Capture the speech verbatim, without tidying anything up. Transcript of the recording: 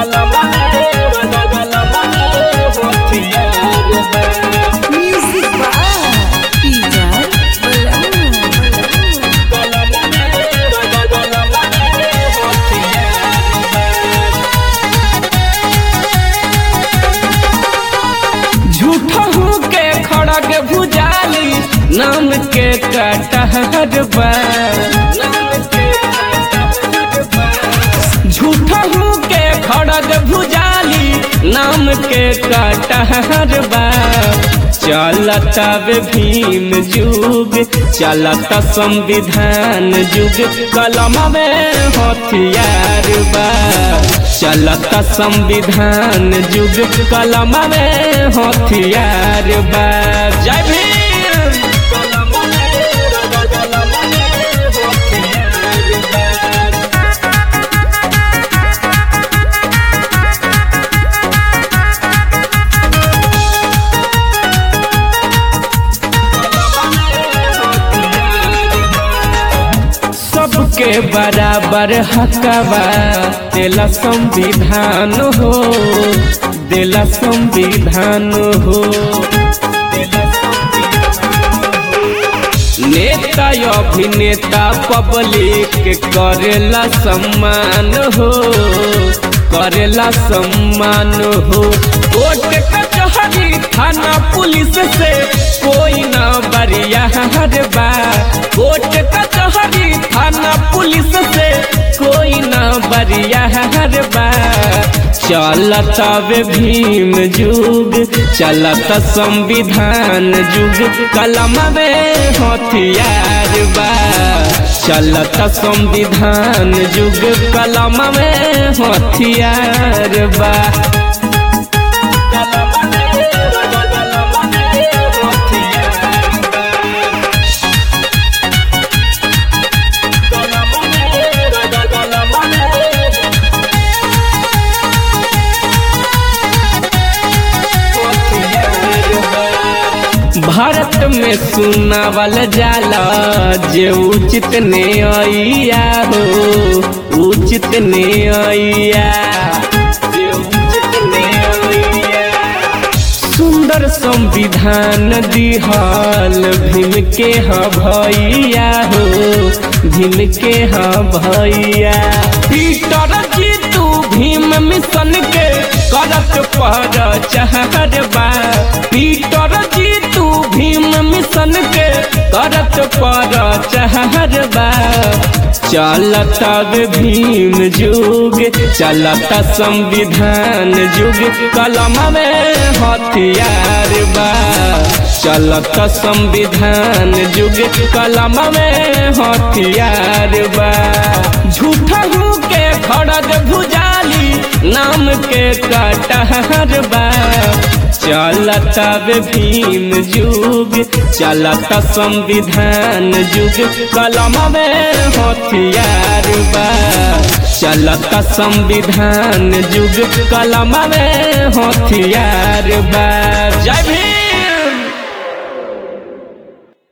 नाम के कटहर बा झूठा हूँ के खड़ग भुजाली नाम के कटहर बा। चलता भीम जुग चलता संविधान जुग कलम में हथियार बा। चलता संविधान जुग कलम में हथियार बा। जय भीम। सबके बराबर हकवा देला संविधान हो, देला संविधान हो। नेता अभिनेता पब्लिक करेला सम्मान हो, करेला सम्मान हो। कोर्ट कचहरी थाना पुलिस से कोई ना बरियार बा। कोर्ट कचहरी थाना पुलिस से कोई ना बरियार बा। चलता भीम जुग चलता संविधान जुग कलम में हथियार बा। चलता संविधान जुग कलम में हथियार बा। भारत में सुनावल जाला जे उचित न्यायिया हो, उचित न्यायिया, जे उचित न्यायिया। सुंदर संविधान दिहल भीम के ह भैया हो, भीम के ह भैया। पीटर जीतू भीम मिशन के करत पर चहर बा। पीटर जीतू भीम मिशन के करत पर चहर बा। चलता भीम जुग चलता संविधान जुग कलम में हथियार बा। चलता संविधान जुग कलम में हथियार बा। झूठा हूँ के खड़ग भुजाली नाम के कटहर बा। चलता भीम जुग चलता संविधान जुग कलम में हथियार बा। चलता संविधान जुग कलम में हथियार बा। जय भीम।